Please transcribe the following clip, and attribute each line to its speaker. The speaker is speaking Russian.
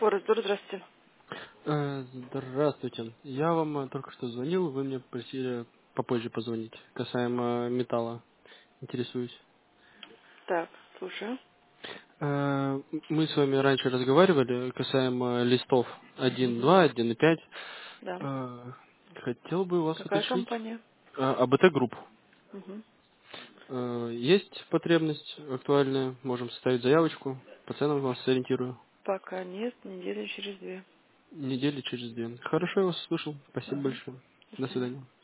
Speaker 1: Форестдор, здравствуйте.
Speaker 2: Здравствуйте. Я вам только что звонил, вы мне просили попозже позвонить. Касаемо металла. Интересуюсь.
Speaker 1: Так, слушаю.
Speaker 2: Мы с вами раньше разговаривали касаемо листов 1.2, 1.5.
Speaker 1: Да.
Speaker 2: Хотел бы у вас
Speaker 1: Какая
Speaker 2: уточнить.
Speaker 1: компания?
Speaker 2: АБТ Групп.
Speaker 1: Угу.
Speaker 2: Есть потребность актуальная? Можем составить заявочку. По ценам вас сориентирую.
Speaker 1: Пока нет, недели через 2.
Speaker 2: Недели через 2. Хорошо, я вас услышал. Спасибо
Speaker 1: Угу.
Speaker 2: большое.
Speaker 1: До
Speaker 2: До
Speaker 1: свидания.
Speaker 2: свидания.